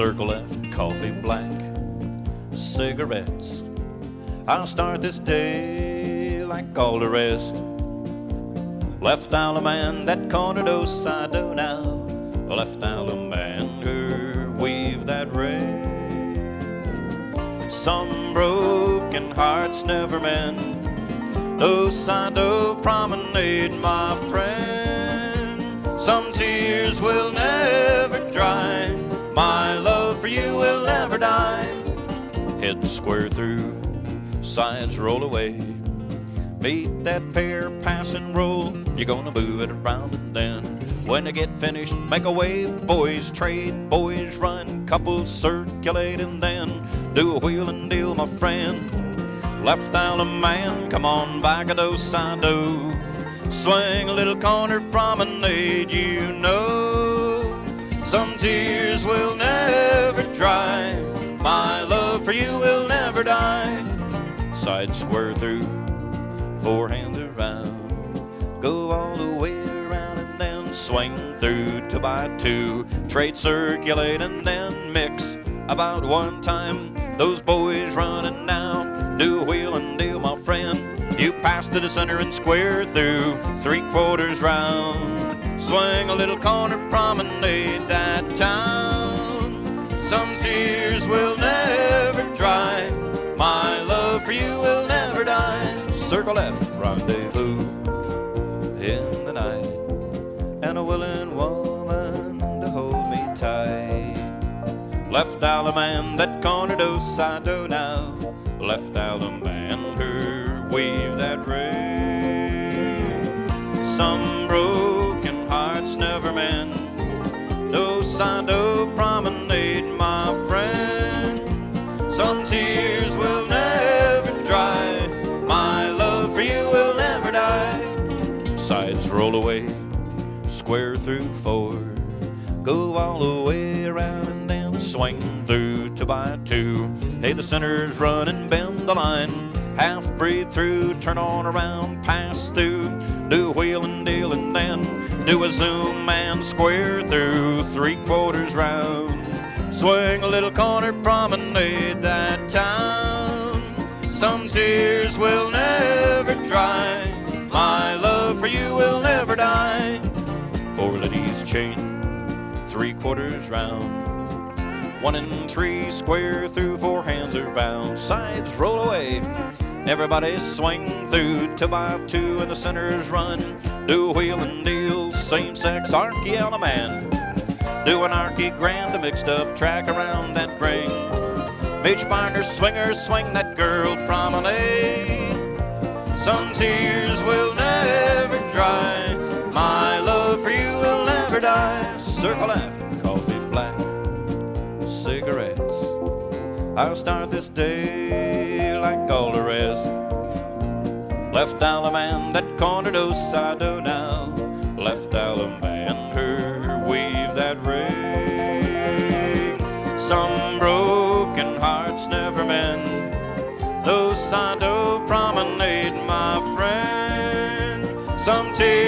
circle left, coffee black, cigarettes. I'll start this day like all the rest. Left Allemande, that corner dos I do now. Left Allemande, weave that red. Some broken hearts never mend. Dos I do promenade, my friend. Some tears will never dry. My love for you will never die. Head square through, sides roll away. Meet that pair, pass and roll. You're gonna move it around and then when they get finished, make a wave. Boys trade, boys run, couples circulate and then do a wheel and deal, my friend. Left Allemande, come on back a dos I do. Swing a little corner promenade, you know. Some tears will never dry. My love for you will never die. Side square through, four hands around. Go all the way around and then swing through 2 by 2. Trade, circulate and then mix. About one time, those boys running now. Do a wheel and deal, my friend. You pass to the center and square through 3/4 round. Swing a little corner promenade that town. Some tears will never dry. My love for you will never die. Circle left, rendezvous in the night, and a willing woman to hold me tight. Left Allemande, that corner dos I do now. Left Allemande, her weave that ring. Some broken hearts never mend. Dos I do promenade, my friend. Some tears will never dry. My love for you will never die. Sides roll away, square through 4. Go all the way around and then swing through 2 by 2. Hey, the center's run and bend the line. Half breathe through, turn on around, pass through. Do a wheel and deal and then do a zoom and square through 3/4 round. Swing a little corner promenade that town. Some tears will never dry. My love for you will never die. 4 ladies chain, 3/4 round. 1 and 3 square through, 4 hands are bound. Sides roll away, everybody swing through 2 by 2 and the centers run. Do a wheel and deal, same-sex Arky Allemande. Do an Arky grand, a mixed-up track around that ring. Beach partner swingers swing that girl promenade. Some tears will never dry. My love for you will never die. Circle left, coffee black, cigarettes. I'll start this day like all the rest. Left Allemande, that corner dos I do now. Left Allemande, her weave that ring. Some broken hearts never mend. Dos I do promenade, my friend. Some tears